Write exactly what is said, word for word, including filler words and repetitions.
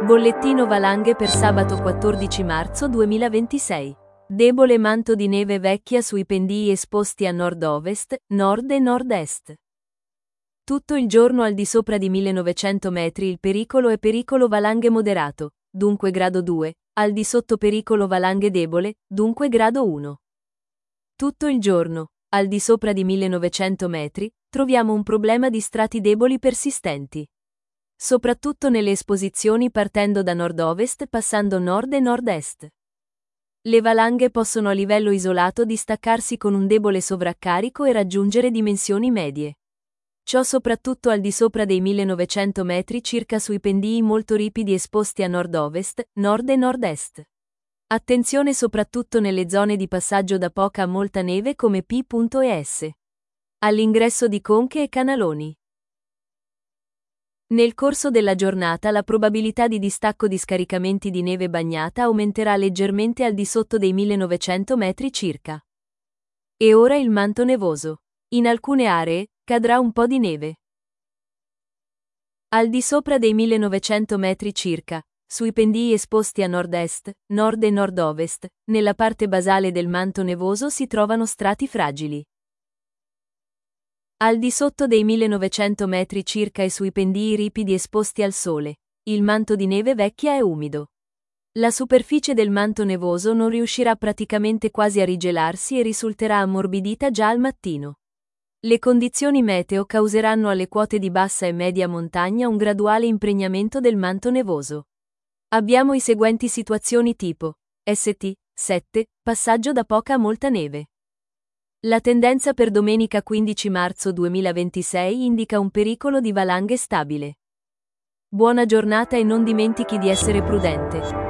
Bollettino valanghe per sabato quattordici marzo duemilaventisei. Debole manto di neve vecchia sui pendii esposti a nord-ovest, nord e nord-est. Tutto il giorno al di sopra di millenovecento metri il pericolo è pericolo valanghe moderato, dunque grado due, al di sotto pericolo valanghe debole, dunque grado uno. Tutto il giorno, al di sopra di millenovecento metri, troviamo un problema di strati deboli persistenti. Soprattutto nelle esposizioni partendo da nord-ovest passando nord e nord-est. Le valanghe possono a livello isolato distaccarsi con un debole sovraccarico e raggiungere dimensioni medie. Ciò soprattutto al di sopra dei millenovecento metri circa sui pendii molto ripidi esposti a nord-ovest, nord e nord-est. Attenzione soprattutto nelle zone di passaggio da poca a molta neve come P e S. All'ingresso di conche e canaloni. Nel corso della giornata la probabilità di distacco di scaricamenti di neve bagnata aumenterà leggermente al di sotto dei millenovecento metri circa. E ora il manto nevoso. In alcune aree, cadrà un po' di neve. Al di sopra dei millenovecento metri circa, sui pendii esposti a nord-est, nord e nord-ovest, nella parte basale del manto nevoso si trovano strati fragili. Al di sotto dei millenovecento metri circa e sui pendii ripidi esposti al sole, il manto di neve vecchia è umido. La superficie del manto nevoso non riuscirà praticamente quasi a rigelarsi e risulterà ammorbidita già al mattino. Le condizioni meteo causeranno alle quote di bassa e media montagna un graduale impregnamento del manto nevoso. Abbiamo i seguenti situazioni tipo S T sette, passaggio da poca a molta neve. La tendenza per domenica quindici marzo duemilaventisei indica un pericolo di valanghe stabile. Buona giornata e non dimentichi di essere prudente.